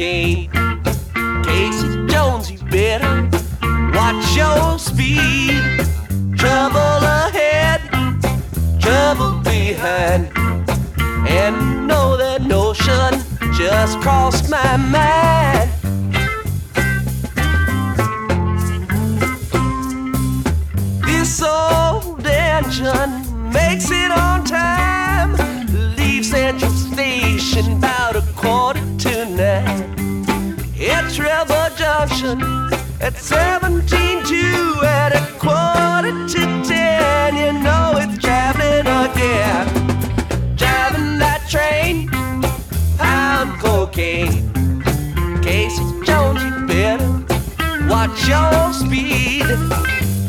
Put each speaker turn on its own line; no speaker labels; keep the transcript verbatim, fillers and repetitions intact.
cocaine. Casey Jones, you better watch your speed. Trouble ahead, trouble behind. And know that notion just crossed my mind. This old engine makes it on time. Leave Central Station about a quarter to nine. Hit Trevor Junction at seventeen two at a quarter to ten. You know it's traveling again. Driving that train, pound cocaine. Casey Jones, you better watch your speed.